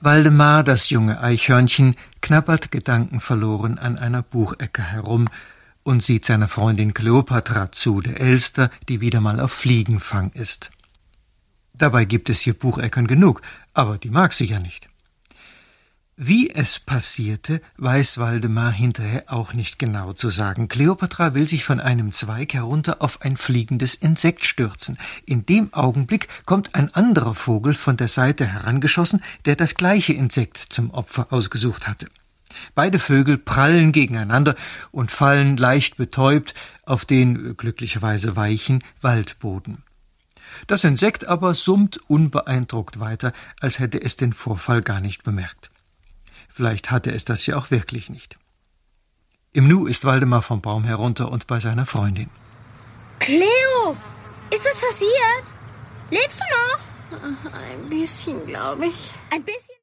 Waldemar, das junge Eichhörnchen, knabbert gedankenverloren an einer Buchecke herum und sieht seiner Freundin Kleopatra zu, der Elster, die wieder mal auf Fliegenfang ist. Dabei gibt es hier Bucheckern genug, aber die mag sie ja nicht. Wie es passierte, weiß Waldemar hinterher auch nicht genau zu sagen. Kleopatra will sich von einem Zweig herunter auf ein fliegendes Insekt stürzen. In dem Augenblick kommt ein anderer Vogel von der Seite herangeschossen, der das gleiche Insekt zum Opfer ausgesucht hatte. Beide Vögel prallen gegeneinander und fallen leicht betäubt auf den glücklicherweise weichen Waldboden. Das Insekt aber summt unbeeindruckt weiter, als hätte es den Vorfall gar nicht bemerkt. Vielleicht hatte es das ja auch wirklich nicht. Im Nu ist Waldemar vom Baum herunter und bei seiner Freundin. Cleo, ist was passiert? Lebst du noch? Ein bisschen, glaube ich. Ein bisschen?